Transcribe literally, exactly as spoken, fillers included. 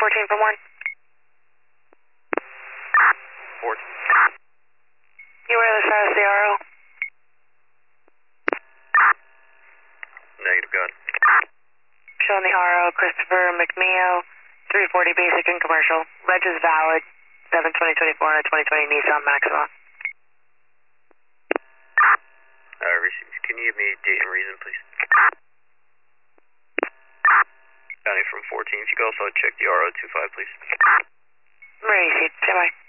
fourteen from one. Fort. You were the status of the R O? Negative, go ahead. Showing the R O, Christopher McNeil, three forty basic and commercial. Reg is valid, seven twenty twenty-four on a twenty twenty Nissan Maxima. Uh, received. Can you give me date and reason, please? County from fourteen. If you could also check the R O two five, please. Received. Stand by.